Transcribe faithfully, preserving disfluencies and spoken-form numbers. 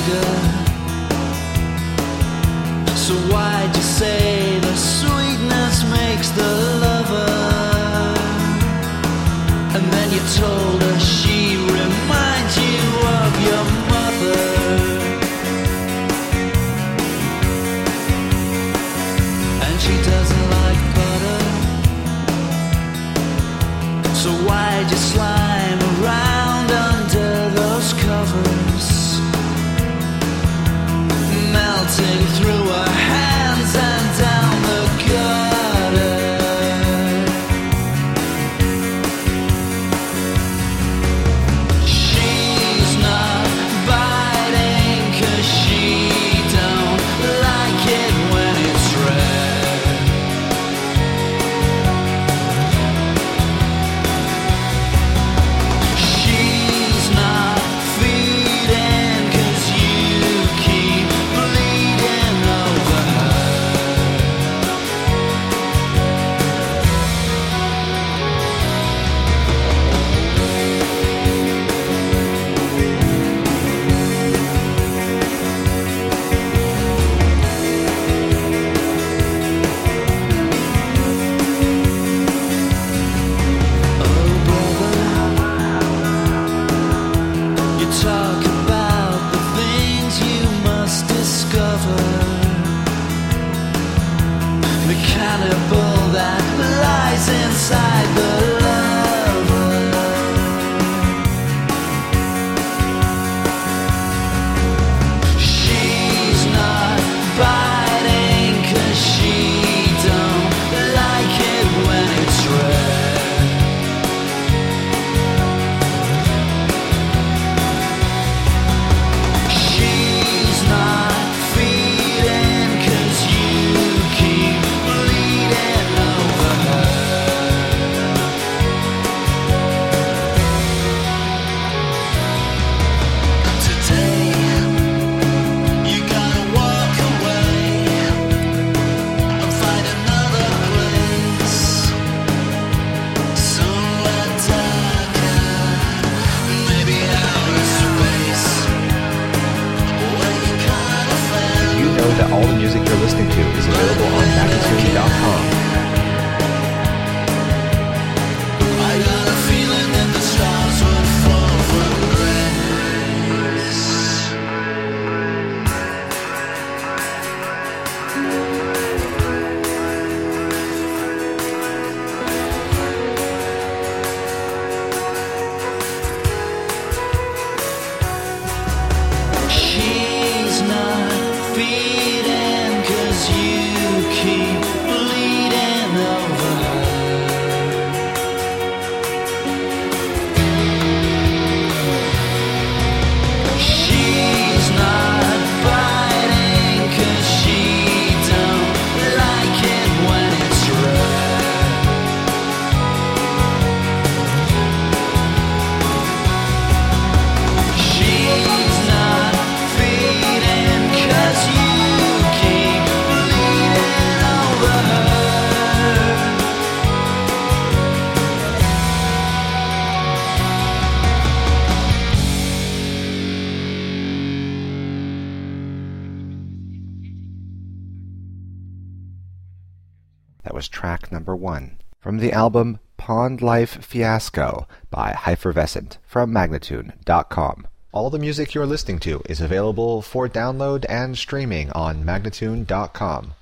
sugar. So why'd you say the sweetness makes the lover? And then you told her she reminds you of your mother. And she doesn't like butter. So why'd you slime around under those covers? Melting through her hands and down the gutter. She's not biting 'cause she don't like it when it's red. She's not feeding 'cause you keep bleeding over her. Oh brother, you talk about the things you must discover. The cannibal that lies inside the lover. She's not biting 'cause she don't like it when it's red. She's not feeding 'cause you keep bleeding over her. Today, you gotta walk away and find another place, somewhere darker, maybe outer space, where you kinda feel. Did you know that all the music you're listening to is available on magnitude dot com? I got a feeling that the stars will fall from grace. She's not feeding 'cause you keep bleeding over her. She's not biting 'cause she don't like it when it's red. She's not feeding 'cause you keep bleeding over her. That was track number one from the album Pond Life Fiasco by Hypervescent from magnitude dot com. All the music you're listening to is available for download and streaming on magnitude dot com.